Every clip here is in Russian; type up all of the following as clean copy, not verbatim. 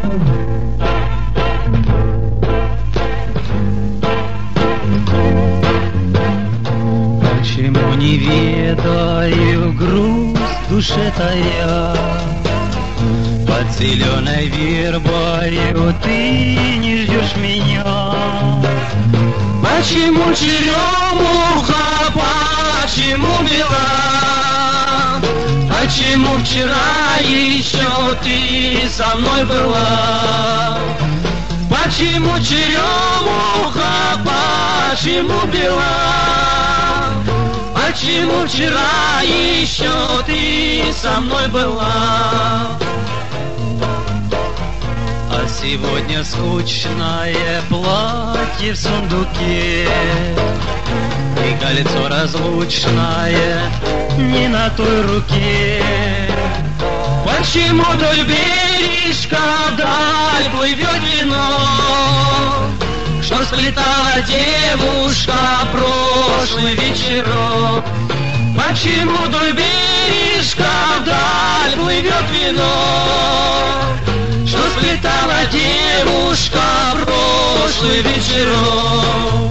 Почему не ведаю грусть в душе тая? Под зеленой вербою ты не ждешь меня. Почему черемуха, почему бела? Почему вчера еще ты со мной была? Почему черемуха, почему бела? Почему вчера еще ты со мной была? А сегодня скучное платье в сундуке, и кольцо разлучное не на той руке. Почему вдоль бережка вдаль плывет вино, что сплетала девушка прошлый вечерок? Почему вдоль бережка вдаль плывет вино, что сплетала девушка прошлый вечерок?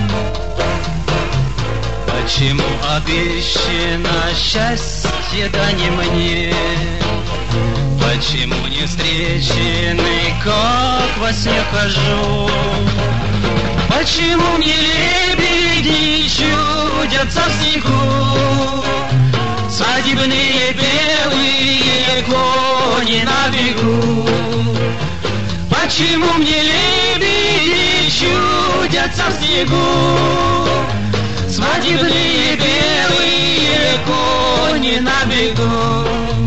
Почему обещано счастье, да не мне? Почему не встречены, как во сне хожу? Почему мне лебеди чудятся в снегу? Свадебные белые кони на бегу. Почему мне лебеди чудятся в снегу? Свадебные белые кони на бегу.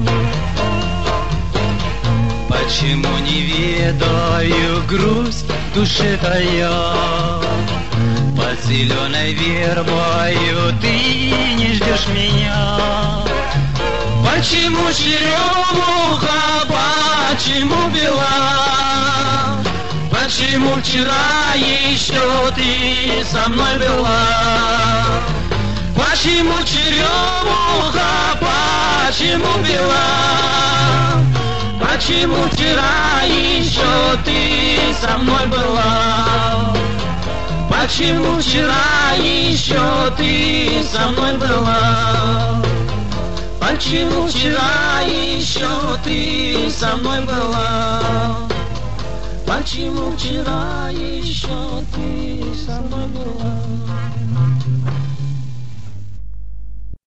Почему не ведаю грусть в душе тая? Под зеленой вербою ты не ждешь меня. Почему черемуха, почему бела? Почему вчера еще ты со мной была? Почему черемуха, почему бела? Почему вчера еще ты со мной была? Почему вчера еще ты со мной была? Почему вчера еще ты со мной была? Почему вчера еще ты со мной была?